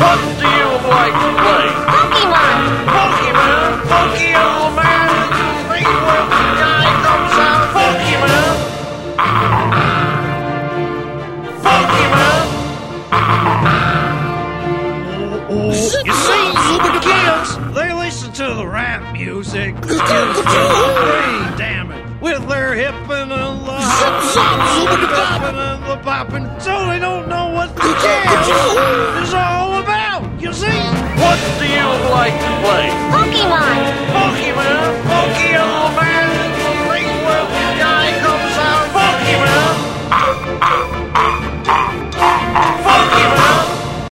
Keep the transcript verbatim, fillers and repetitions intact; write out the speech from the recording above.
What do you like to play? Pokemon! Pokemon! Pokemon! Big one guy comes out. Pokemon! Pokemon! You see, kids, they listen to the rap music. Brain damn it. With their hippin' and the hippin' and the poppin', so they don't know what the jam is all about. You see? What do you like to play? Pokemon! Pokemon!